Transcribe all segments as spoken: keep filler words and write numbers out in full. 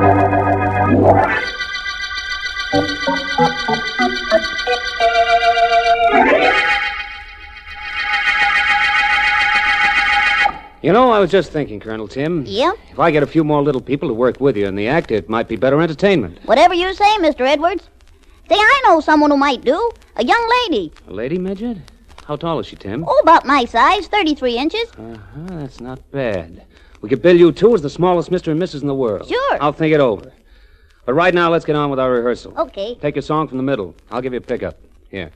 You know, I was just thinking, Colonel Tim. Yeah? If I get a few more little people to work with you in the act, it might be better entertainment. Whatever you say, Mister Edwards. Say, I know someone who might do. A young lady. A lady, Midget? How tall is she, Tim? Oh, about my size, thirty-three inches. Uh-huh, that's not bad. We could bill you two as the smallest Mister and Missus in the world. Sure. I'll think it over. But right now, let's get on with our rehearsal. Okay. Take your song from the middle. I'll give you a pickup. Here.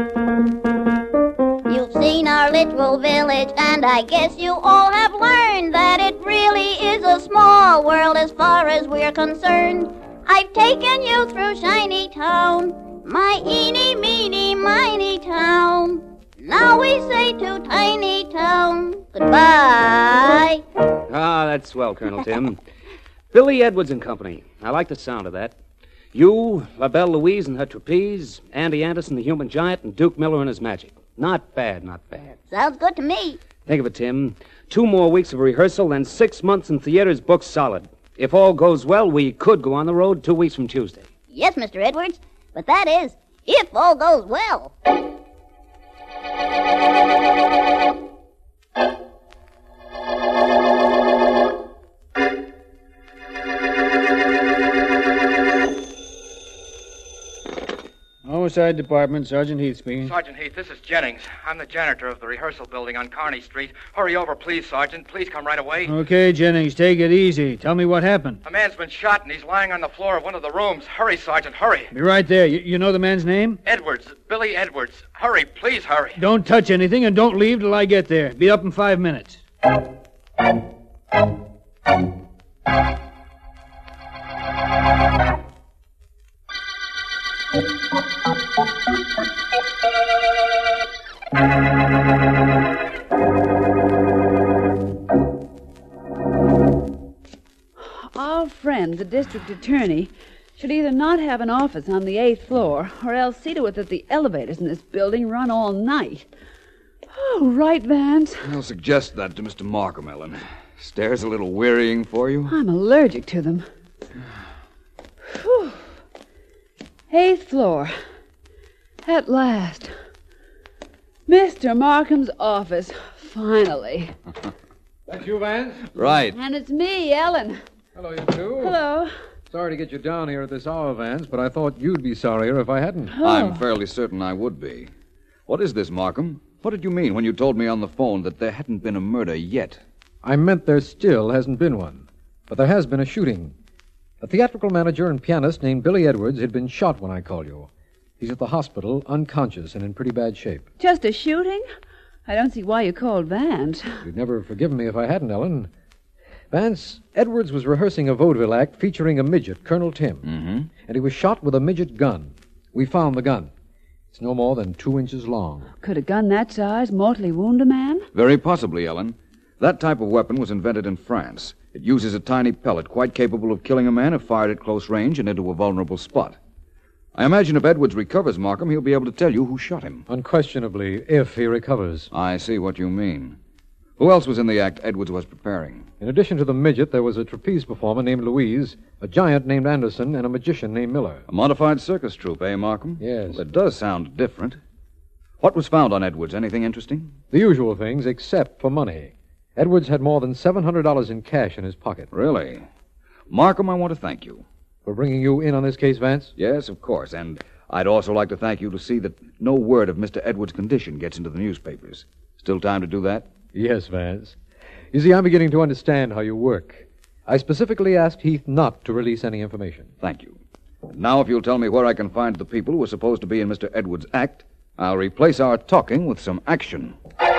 You've seen our little village, and I guess you all have learned that it really is a small world as far as we're concerned. I've taken you through Shiny Town, my eeny, meeny, miny town. Now we say to Tiny Town, goodbye. Ah, that's swell, Colonel Tim. Billy Edwards and Company. I like the sound of that. You, La Belle Louise and her trapeze, Andy Anderson, the human giant, and Duke Miller and his magic. Not bad, not bad. Sounds good to me. Think of it, Tim. Two more weeks of rehearsal, then six months in theaters booked solid. If all goes well, we could go on the road two weeks from Tuesday. Yes, Mister Edwards. But that is, if all goes well. Homicide Department, Sergeant Heath speaking. Sergeant Heath, this is Jennings. I'm the janitor of the rehearsal building on Kearney Street. Hurry over, please, Sergeant. Please come right away. Okay, Jennings, take it easy. Tell me what happened. A man's been shot, and he's lying on the floor of one of the rooms. Hurry, Sergeant, hurry. Be right there. You, you know the man's name? Edwards, Billy Edwards. Hurry, please hurry. Don't touch anything and don't leave till I get there. Be up in five minutes. Our friend, the district attorney, should either not have an office on the eighth floor or else see to it that the elevators in this building run all night. Oh, right, Vance. I'll suggest that to Mister Markham, Ellen. Stairs a little wearying for you? I'm allergic to them. Whew. Eighth floor. At last. Mister Markham's office. Finally. That's you, Vance? Right. And it's me, Ellen. Hello, you two. Hello. Sorry to get you down here at this hour, Vance, but I thought you'd be sorrier if I hadn't. Oh. I'm fairly certain I would be. What is this, Markham? What did you mean when you told me on the phone that there hadn't been a murder yet? I meant there still hasn't been one. But there has been a shooting. A theatrical manager and pianist named Billy Edwards had been shot when I called you. He's at the hospital, unconscious and in pretty bad shape. Just a shooting? I don't see why you called Vance. You'd never have forgiven me if I hadn't, Ellen. Vance, Edwards was rehearsing a vaudeville act featuring a midget, Colonel Tim. Mm-hmm. And he was shot with a midget gun. We found the gun. It's no more than two inches long. Could a gun that size mortally wound a man? Very possibly, Ellen. That type of weapon was invented in France. It uses a tiny pellet quite capable of killing a man if fired at close range and into a vulnerable spot. I imagine if Edwards recovers, Markham, he'll be able to tell you who shot him. Unquestionably, if he recovers. I see what you mean. Who else was in the act Edwards was preparing? In addition to the midget, there was a trapeze performer named Louise, a giant named Anderson, and a magician named Miller. A modified circus troupe, eh, Markham? Yes. Well, it does sound different. What was found on Edwards? Anything interesting? The usual things, except for money. Edwards had more than seven hundred dollars in cash in his pocket. Really? Markham, I want to thank you. For bringing you in on this case, Vance? Yes, of course. And I'd also like to thank you to see that no word of Mister Edwards' condition gets into the newspapers. Still time to do that? Yes, Vance. You see, I'm beginning to understand how you work. I specifically asked Heath not to release any information. Thank you. Now, if you'll tell me where I can find the people who are supposed to be in Mister Edwards' act, I'll replace our talking with some action.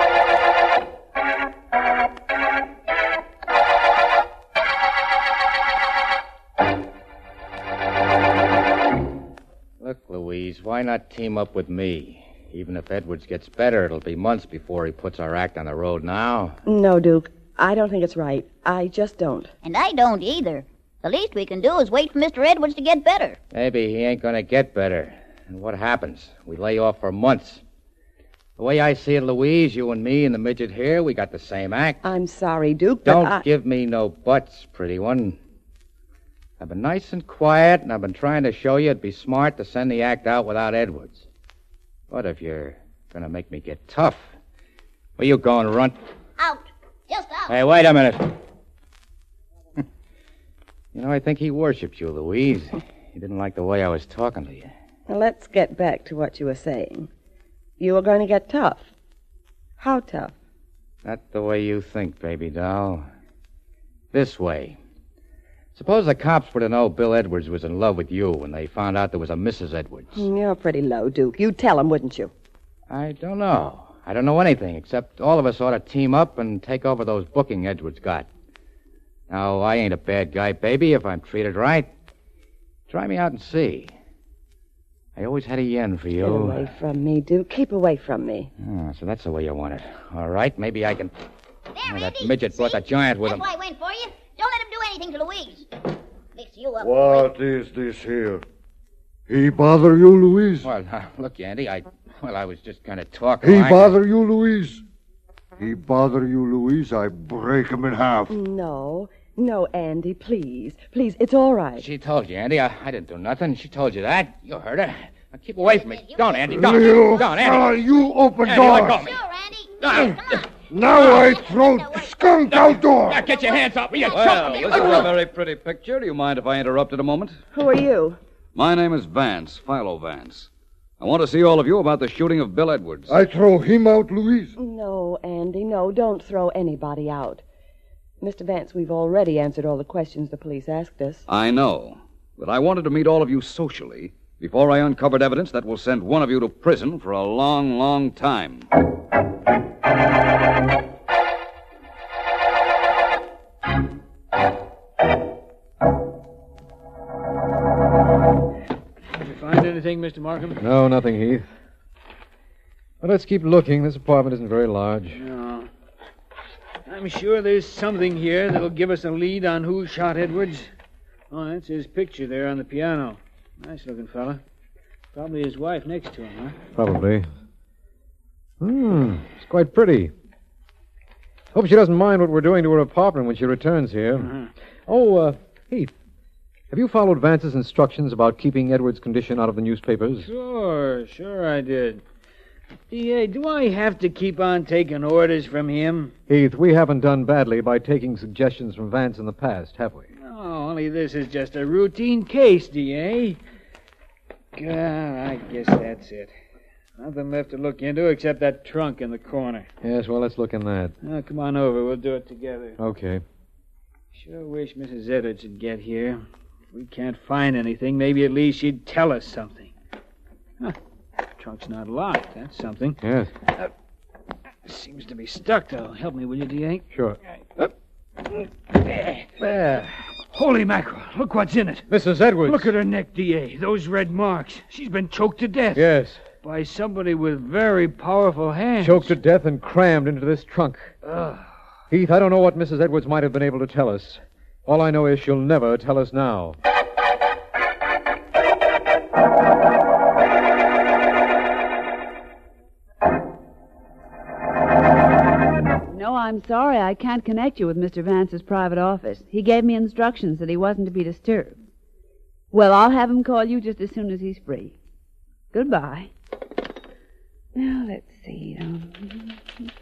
Look, Louise, why not team up with me? Even if Edwards gets better, it'll be months before he puts our act on the road now. No, Duke. I don't think it's right. I just don't. And I don't either. The least we can do is wait for Mister Edwards to get better. Maybe he ain't gonna get better. And what happens? We lay off for months. The way I see it, Louise, you and me and the midget here, we got the same act. I'm sorry, Duke, but Don't I... give me no buts, pretty one. I've been nice and quiet, and I've been trying to show you it'd be smart to send the act out without Edwards. But if you're going to make me get tough, where you going, runt? Out. Just out. Hey, wait a minute. You know, I think he worshipped you, Louise. He didn't like the way I was talking to you. Now, let's get back to what you were saying. You were going to get tough. How tough? Not the way you think, baby doll. This way. Suppose the cops were to know Bill Edwards was in love with you when they found out there was a Missus Edwards. You're pretty low, Duke. You'd tell him, wouldn't you? I don't know. I don't know anything, except all of us ought to team up and take over those booking Edwards got. Now, I ain't a bad guy, baby, if I'm treated right. Try me out and see. I always had a yen for you. Get away from me, Duke. Keep away from me. Oh, so that's the way you want it. All right, maybe I can... There, Oh, that Andy. midget brought See? the giant with That's him. why I went for you. Don't let him do anything to Louise. Fix you up. What is this here? He bother you, Louise? Well, uh, look, Andy, I... Well, I was just kind of talking. He I- bother you, Louise? He bother you, Louise? I break him in half. No. No, Andy, please. Please, it's all right. She told you, Andy. I, I didn't do nothing. She told you that. You heard her. Now keep away from me. Don't, Andy. Don't. You Don't, fella, Andy. you open Andy, door. let go of me. Sure, Andy. No. Come on. Now I throw skunk outdoor. Now get your hands off me. You Well, choking this me. is a very pretty picture. Do you mind if I interrupted a moment? Who are you? My name is Vance, Philo Vance. I want to see all of you about the shooting of Bill Edwards. I throw him out, Louise. No, Andy, no. Don't throw anybody out. Mister Vance, we've already answered all the questions the police asked us. I know, but I wanted to meet all of you socially before I uncovered evidence that will send one of you to prison for a long, long time. Did you find anything, Mister Markham? No, nothing, Heath. But let's keep looking. This apartment isn't very large. No. I'm sure there's something here that'll give us a lead on who shot Edwards. Oh, that's his picture there on the piano. Nice-looking fella. Probably his wife next to him, huh? Probably. Hmm, it's quite pretty. Hope she doesn't mind what we're doing to her apartment when she returns here. Uh-huh. Oh, uh, Heath, have you followed Vance's instructions about keeping Edwards' condition out of the newspapers? Sure, sure I did. D A, do I have to keep on taking orders from him? Heath, we haven't done badly by taking suggestions from Vance in the past, have we? No, only this is just a routine case, D A. God, I guess that's it. Nothing left to look into except that trunk in the corner. Yes, well, let's look in that. Now, come on over. We'll do it together. Okay. Sure wish Missus Edwards would get here. If we can't find anything, maybe at least she'd tell us something. Huh. Trunk's not locked. That's something. Yes, Seems to be stuck, though. Help me, will you, D A? sure. There. There. Holy mackerel. Look what's in it. Missus Edwards. Look at her neck, D A. Those red marks. She's been choked to death. Yes, By somebody with very powerful hands. choked to death and crammed into this trunk. Ugh. Heath, I don't know what Missus Edwards might have been able to tell us. All I know is she'll never tell us now. No, I'm sorry. I can't connect you with Mister Vance's private office. He gave me instructions that he wasn't to be disturbed. Well, I'll have him call you just as soon as he's free. Goodbye. Now, let's see. Um,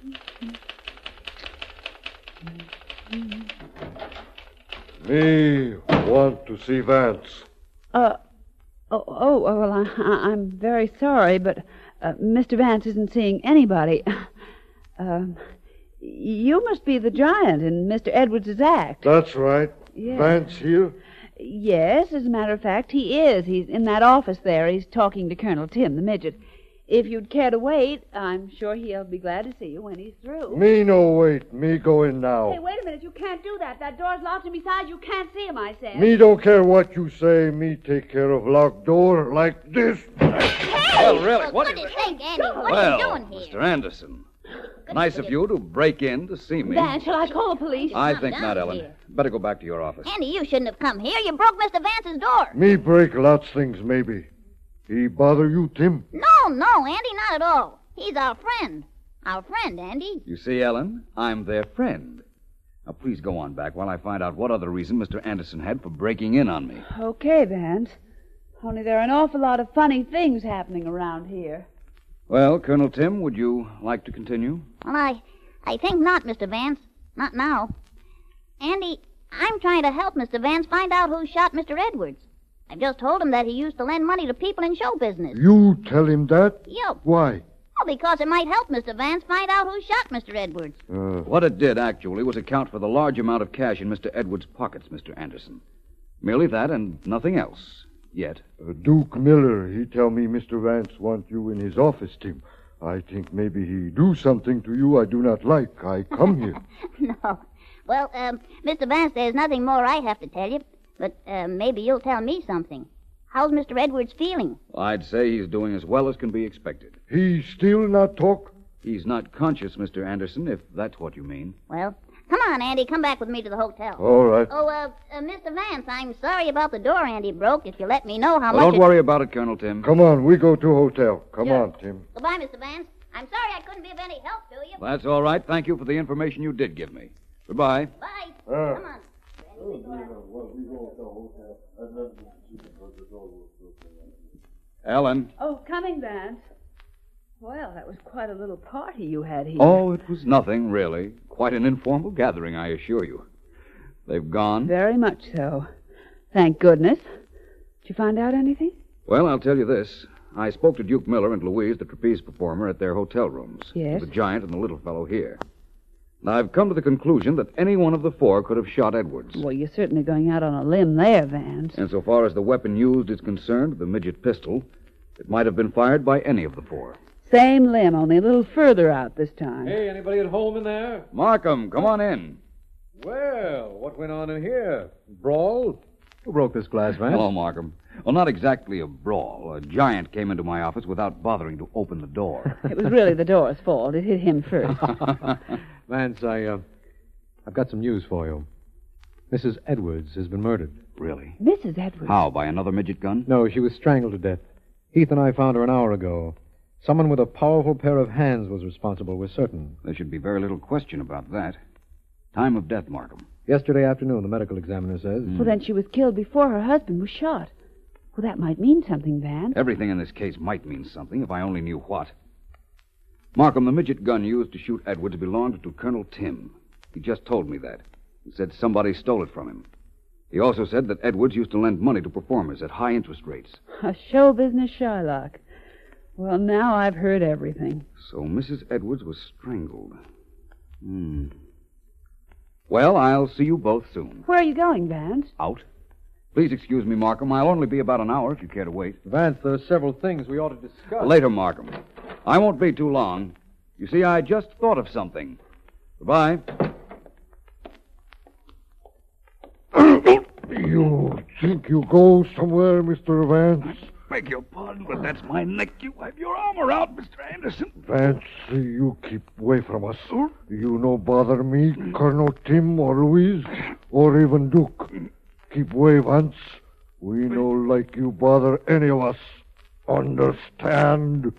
Me want to see Vance. Uh, oh, oh, well, I, I- I'm very sorry, but uh, Mister Vance isn't seeing anybody. Um, you must be the giant in Mister Edwards' act. That's right. Yes. Vance here? Yes, as a matter of fact, he is. He's in that office there. He's talking to Colonel Tim, the midget. If you'd care to wait, I'm sure he'll be glad to see you when he's through. Me no wait. Me go in now. Hey, wait a minute. You can't do that. That door's locked, and besides, you can't see him, I said. Me don't care what you say. Me take care of locked door like this. Well, really, For what goodness is... sake, Andy, what are Well, you doing here? Mister Anderson, nice of you to break in to see me. Van, shall I call the police? I Come think down not, Ellen. here. Better go back to your office. Andy, you shouldn't have come here. You broke Mister Vance's door. Me break lots things maybe. He bother you, Tim? No, no, Andy, not at all. He's our friend. Our friend, Andy. You see, Ellen, I'm their friend. Now, please go on back while I find out what other reason Mister Anderson had for breaking in on me. Okay, Vance. Only there are an awful lot of funny things happening around here. Well, Colonel Tim, would you like to continue? Well, I, I think not, Mister Vance. Not now. Andy, I'm trying to help Mister Vance find out who shot Mister Edwards. I've just told him that he used to lend money to people in show business. You tell him that? Yep. Why? Well, because it might help Mister Vance find out who shot Mister Edwards. Uh, What it did, actually, was account for the large amount of cash in Mister Edwards' pockets, Mister Anderson. Merely that and nothing else. Yet. uh, Duke Miller, he tell me Mister Vance want you in his office, Tim. I think maybe he do something to you I do not like. I come here. No. Well, um, Mister Vance, there's nothing more I have to tell you, but uh, maybe you'll tell me something. How's Mister Edwards feeling? I'd say he's doing as well as can be expected. He still not talk? He's not conscious, Mister Anderson, if that's what you mean. Well, come on, Andy. Come back with me to the hotel. All right. Oh, uh, uh Mister Vance, I'm sorry about the door Andy broke. If you let me know how Well, much... don't worry about it, Colonel Tim. Come on, we go to hotel. Come Sure. on, Tim. Goodbye, Mister Vance. I'm sorry I couldn't be of any help to you. That's all right. Thank you for the information you did give me. Goodbye. Bye. Uh. Come on. Ellen. Oh, coming, Vance. Well, that was quite a little party you had here. Oh, it was nothing, really. Quite an informal gathering, I assure you. They've gone? Very much so. Thank goodness. Did you find out anything? Well, I'll tell you this. I spoke to Duke Miller and Louise, the trapeze performer, at their hotel rooms. Yes? The giant and the little fellow here. And I've come to the conclusion that any one of the four could have shot Edwards. Well, you're certainly going out on a limb there, Vance. And so far as the weapon used is concerned, the midget pistol, it might have been fired by any of the four. Same limb, only a little further out this time. Hey, anybody at home in there? Markham, come on in. Well, what went on in here? Brawl? Who broke this glass, Vance? Hello, Markham. Well, not exactly a brawl. A giant came into my office without bothering to open the door. It was really the door's fault. It hit him first. Vance, I, uh, I've got some news for you. Missus Edwards has been murdered. Really? Missus Edwards? How, by another midget gun? No, she was strangled to death. Heath and I found her an hour ago. Someone with a powerful pair of hands was responsible, we're certain. There should be very little question about that. Time of death, Markham. Yesterday afternoon, the medical examiner says. Well, then she was killed before her husband was shot. Well, that might mean something, Vance. Everything in this case might mean something if I only knew what. Markham, the midget gun used to shoot Edwards belonged to Colonel Tim. He just told me that. He said somebody stole it from him. He also said that Edwards used to lend money to performers at high interest rates. A show business Shylock. Well, now I've heard everything. So Missus Edwards was strangled. Hmm. Well, I'll see you both soon. Where are you going, Vance? Out? Please excuse me, Markham. I'll only be about an hour if you care to wait. Vance, there are several things we ought to discuss. Later, Markham. I won't be too long. You see, I just thought of something. Goodbye. You think you go somewhere, Mister Vance? Beg your pardon, but that's my neck. You have your arm around, Mister Anderson. Vance, you keep away from us. You no bother me, Colonel Tim or Louise, or even Duke. Keep away, Vance. We no like you bother any of us. Understand?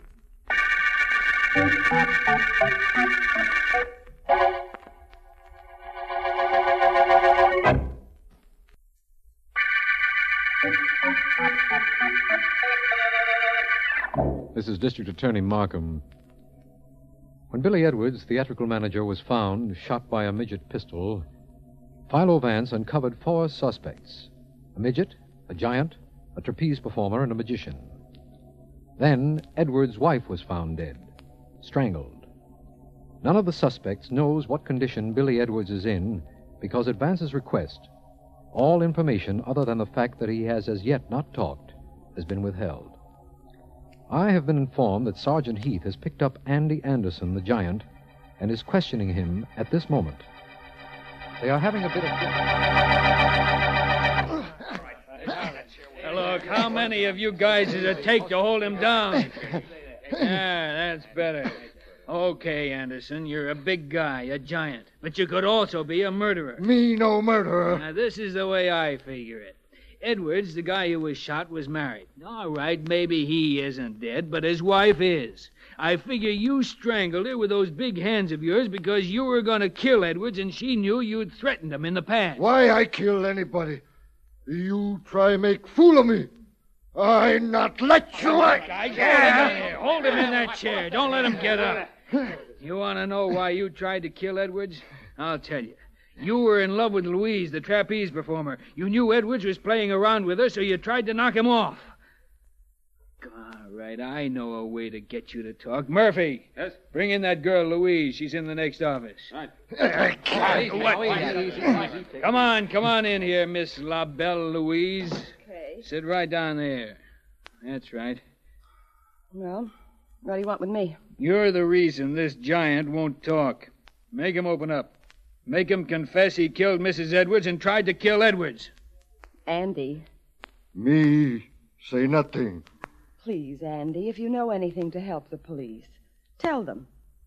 This is District Attorney Markham. When Billy Edwards, theatrical manager, was found shot by a midget pistol, Philo Vance uncovered four suspects: a midget, a giant, a trapeze performer, and a magician. Then Edwards' wife was found dead, strangled. None of the suspects knows what condition Billy Edwards is in because, at Vance's request, all information other than the fact that he has as yet not talked has been withheld. I have been informed that Sergeant Heath has picked up Andy Anderson, the giant, and is questioning him at this moment. They are having a bit of... Now, look, how many of you guys does it take to hold him down? Yeah, that's better. Okay, Anderson, you're a big guy, a giant. But you could also be a murderer. Me no murderer. Now, this is the way I figure it. Edwards, the guy who was shot, was married. All right, maybe he isn't dead, but his wife is. I figure you strangled her with those big hands of yours because you were going to kill Edwards and she knew you'd threatened him in the past. Why I kill anybody? You try make fool of me. I not let you. Guys, hold him in here. Hold him in that chair. Don't let him get up. You want to know why you tried to kill Edwards? I'll tell you. You were in love with Louise, the trapeze performer. You knew Edwards was playing around with her, so you tried to knock him off. All right, I know a way to get you to talk. Murphy. Yes? Bring in that girl, Louise. She's in the next office. Right. Come on, come on in here, Miss La Belle Louise. Okay. Sit right down there. That's right. Well, what do you want with me? You're the reason this giant won't talk. Make him open up. Make him confess he killed Missus Edwards and tried to kill Edwards. Andy. Me say nothing. Please, Andy, if you know anything to help the police, tell them.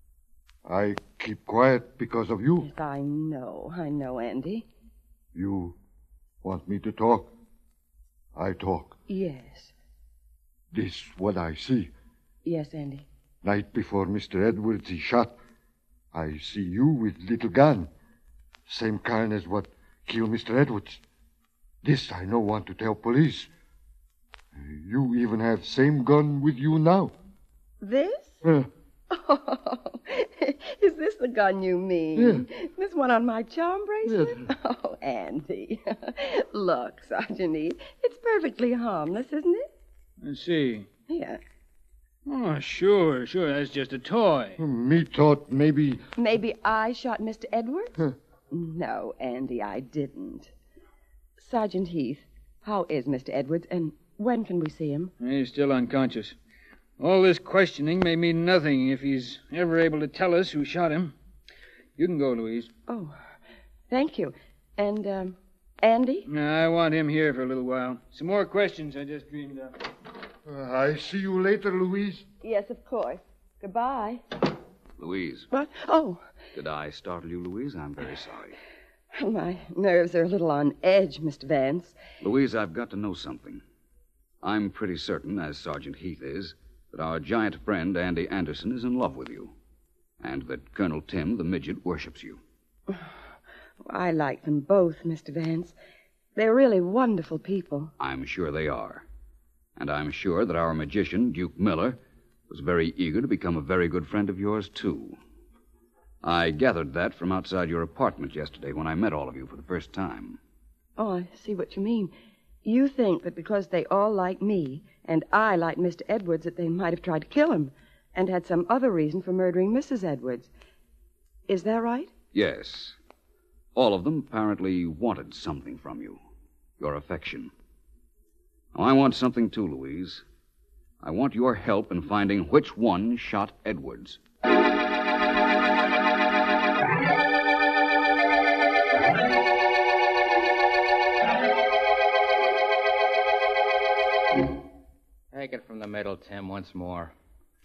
I keep quiet because of you. Yes, I know. I know, Andy. You want me to talk? I talk. Yes. This what I see. Yes, Andy. Night before Mister Edwards is shot, I see you with little gun. Same kind as what killed Mister Edwards. This I no want to tell police. You even have same gun with you now. This? Uh, Oh, is this the gun you mean? Yeah. This one on my charm bracelet? Yes. Oh, Andy. Look, Sergeant Eve, it's perfectly harmless, isn't it? Let's see. Here. Oh, sure, sure. That's just a toy. me thought maybe... Maybe I shot Mister Edwards? Huh. No, Andy, I didn't. Sergeant Heath, how is Mister Edwards, and when can we see him? He's still unconscious. All this questioning may mean nothing if he's ever able to tell us who shot him. You can go, Louise. Oh, thank you. And, um, Andy? I want him here for a little while. Some more questions I just dreamed up. Uh, I see you later, Louise. Yes, of course. Goodbye. Louise. What? Oh, Did I startle you, Louise? I'm very sorry. my nerves are a little on edge, Mister Vance. Louise, I've got to know something. I'm pretty certain, as Sergeant Heath is, that our giant friend, Andy Anderson, is in love with you, and that Colonel Tim, the midget, worships you. I like them both, Mister Vance. They're really wonderful people. I'm sure they are. And I'm sure that our magician, Duke Miller, was very eager to become a very good friend of yours, too. I gathered that from outside your apartment yesterday when I met all of you for the first time. Oh, I see what you mean. You think that because they all like me, and I like Mister Edwards, that they might have tried to kill him, and had some other reason for murdering Missus Edwards. Is that right? Yes. All of them apparently wanted something from you. Your affection. Now, I want something too, Louise. I want your help in finding which one shot Edwards. Take it from the middle, Tim, once more.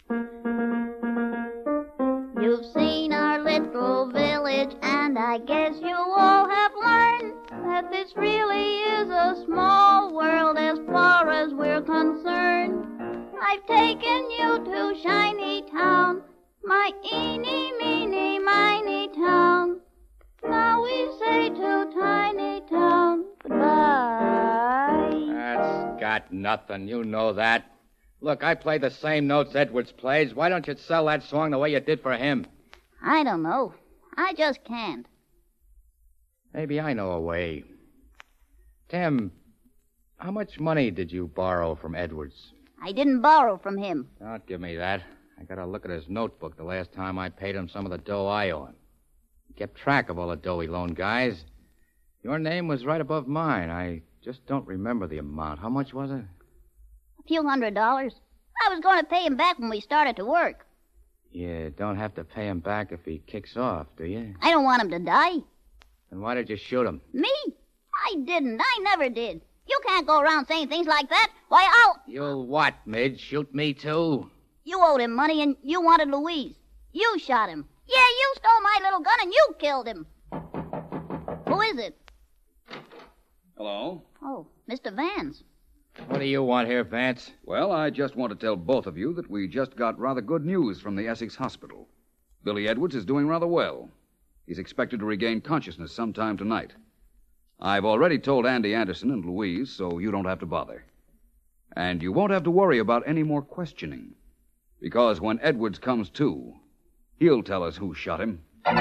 You've seen our little village, and I guess you all have learned that this really is a small world as far as we're concerned. I've taken you to Shiny Town, my eeny, meeny, miny town. Now we say to Tiny Town goodbye. That's got nothing. You know that. Look, I play the same notes Edwards plays. Why don't you sell that song the way you did for him? I don't know. I just can't. Maybe I know a way. Tim, how much money did you borrow from Edwards? I didn't borrow from him. Don't give me that. I got to look at his notebook the last time I paid him some of the dough I owe him. He kept track of all the dough he loaned guys. Your name was right above mine. I just don't remember the amount. How much was it? A few hundred dollars. I was going to pay him back when we started to work. You don't have to pay him back if he kicks off, do you? I don't want him to die. Then why did you shoot him? Me? I didn't. I never did. You can't go around saying things like that. Why, I'll... You'll what, Midge? Shoot me, too? You owed him money, and you wanted Louise. You shot him. Yeah, you stole my little gun, and you killed him. Who is it? Hello? Oh, Mister Vance. What do you want here, Vance? Well, I just want to tell both of you that we just got rather good news from the Essex Hospital. Billy Edwards is doing rather well. He's expected to regain consciousness sometime tonight. I've already told Andy Anderson and Louise, so you don't have to bother. And you won't have to worry about any more questioning. Because when Edwards comes to, he'll tell us who shot him.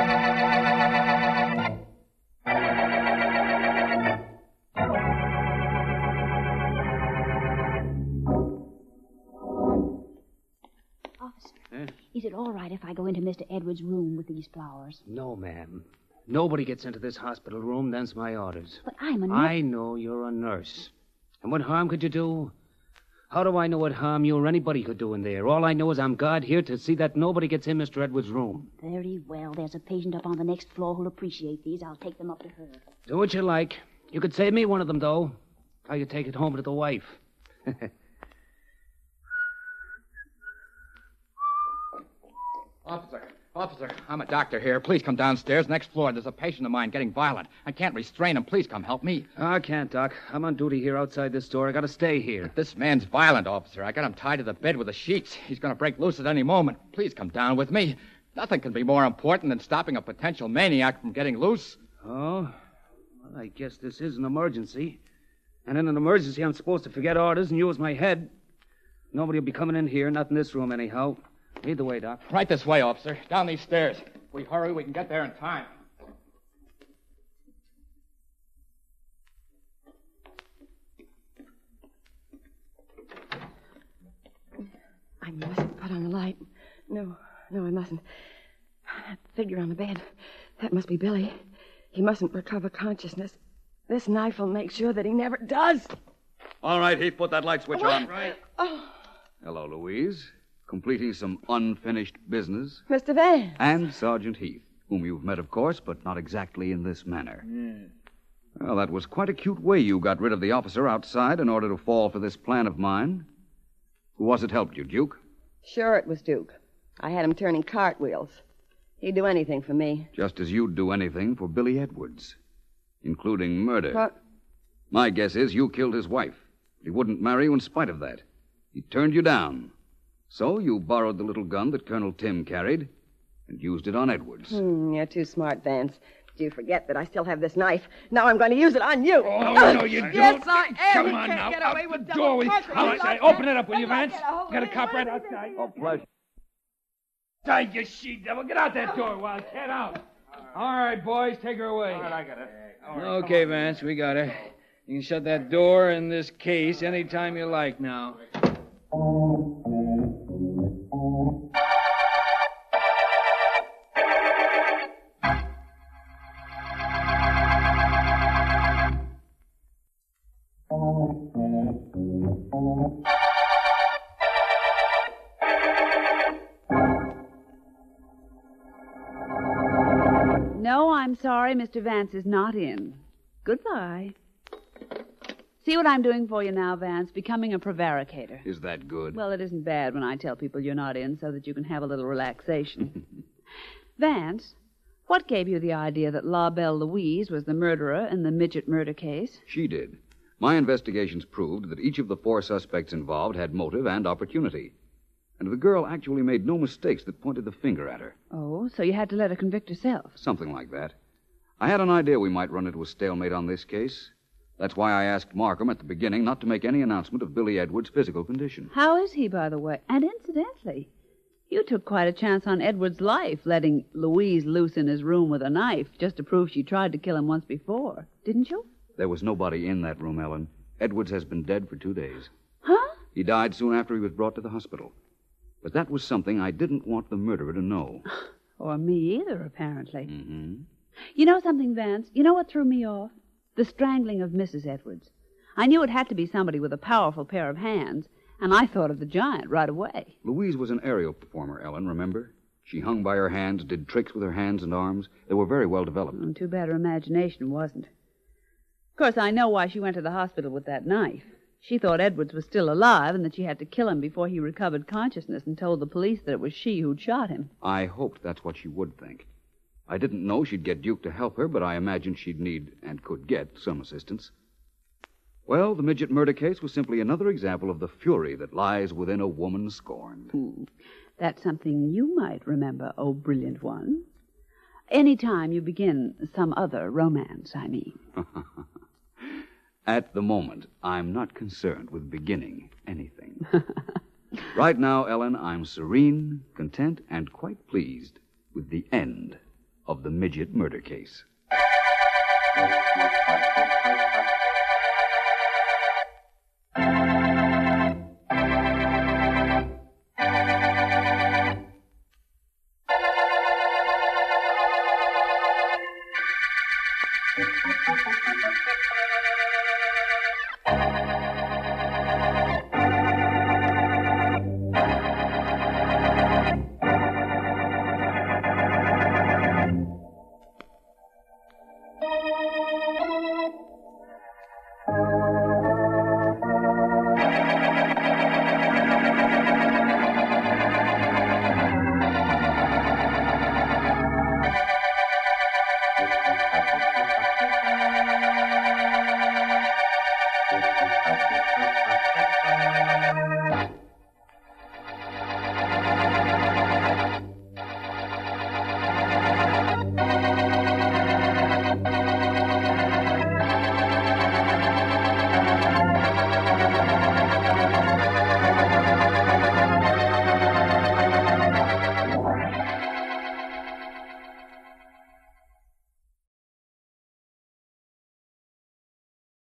Officer, is it all right if I go into Mister Edwards' room with these flowers? No, ma'am. Nobody gets into this hospital room, them's my orders. But I'm a nurse. I know you're a nurse. And what harm could you do? How do I know what harm you or anybody could do in there? All I know is I'm God here to see that nobody gets in Mister Edwards' room. Very well. There's a patient up on the next floor who'll appreciate these. I'll take them up to her. Do what you like. You could save me one of them, though. How you take it home to the wife. Officer, officer, I'm a doctor here. Please come downstairs. Next floor, there's a patient of mine getting violent. I can't restrain him. Please come help me. I can't, Doc. I'm on duty here outside this door. I gotta stay here. This man's violent, officer. I got him tied to the bed with the sheets. He's going to break loose at any moment. Please come down with me. Nothing can be more important than stopping a potential maniac from getting loose. Oh? Well, I guess this is an emergency. And in an emergency, I'm supposed to forget orders and use my head. Nobody will be coming in here, not in this room anyhow. Lead the way, Doc. Right this way, officer. Down these stairs. If we hurry, we can get there in time. I mustn't put on the light. No, no, I mustn't. That figure on the bed, that must be Billy. He mustn't recover consciousness. This knife will make sure that he never does. All right, Heath, put that light switch What? on. Right. Oh, Hello, Louise. Completing some unfinished business. Mister Vance. And Sergeant Heath, whom you've met, of course, but not exactly in this manner. Yeah. Well, that was quite a cute way you got rid of the officer outside in order to fall for this plan of mine. Who was it helped you, Duke? Sure it was Duke. I had him turning cartwheels. He'd do anything for me. Just as you'd do anything for Billy Edwards, including murder. What? My guess is you killed his wife. He wouldn't marry you in spite of that. He turned you down. So you borrowed the little gun that Colonel Tim carried and used it on Edwards. Hmm, you're too smart, Vance. Do you forget that I still have this knife? Now I'm going to use it on you. Oh, no, you don't. Yes, I am. Come You on can't now. get Out away the with door double with crossing. How You I like open that? it up, will you, Then I'll Vance? get a hold of Got a it. cop right What is outside. it? Oh, pleasure. Die, you she-devil. Get out that door, Wild. Get out. All right, boys, take her away. All right, I got it. Okay, Vance, we got her. You can shut that door in this case anytime you like now. No, I'm sorry, Mister Vance is not in. Goodbye. See what I'm doing for you now, Vance? Becoming a prevaricator. Is that good? Well, it isn't bad when I tell people you're not in so that you can have a little relaxation. Vance, what gave you the idea that La Belle Louise was the murderer in the midget murder case? She did. My investigations proved that each of the four suspects involved had motive and opportunity. And the girl actually made no mistakes that pointed the finger at her. Oh, so you had to let her convict herself. Something like that. I had an idea we might run into a stalemate on this case. That's why I asked Markham at the beginning not to make any announcement of Billy Edwards' physical condition. How is he, by the way? And incidentally, you took quite a chance on Edwards' life, letting Louise loose in his room with a knife just to prove she tried to kill him once before, didn't you? There was nobody in that room, Ellen. Edwards has been dead for two days. Huh? He died soon after he was brought to the hospital. But that was something I didn't want the murderer to know. Or me either, apparently. Mm-hmm. You know something, Vance? You know what threw me off? The strangling of Missus Edwards. I knew it had to be somebody with a powerful pair of hands, and I thought of the giant right away. Louise was an aerial performer, Ellen, remember? She hung by her hands, did tricks with her hands and arms. They were very well developed. Mm, too bad her imagination wasn't. Of course, I know why she went to the hospital with that knife. She thought Edwards was still alive and that she had to kill him before he recovered consciousness and told the police that it was she who'd shot him. I hoped that's what she would think. I didn't know she'd get Duke to help her, but I imagined she'd need and could get some assistance. Well, the midget murder case was simply another example of the fury that lies within a woman scorned. Hmm. That's something you might remember, oh brilliant one. Any time you begin some other romance, I mean. At the moment, I'm not concerned with beginning anything. Right now, Ellen, I'm serene, content, and quite pleased with the end of the midget murder case.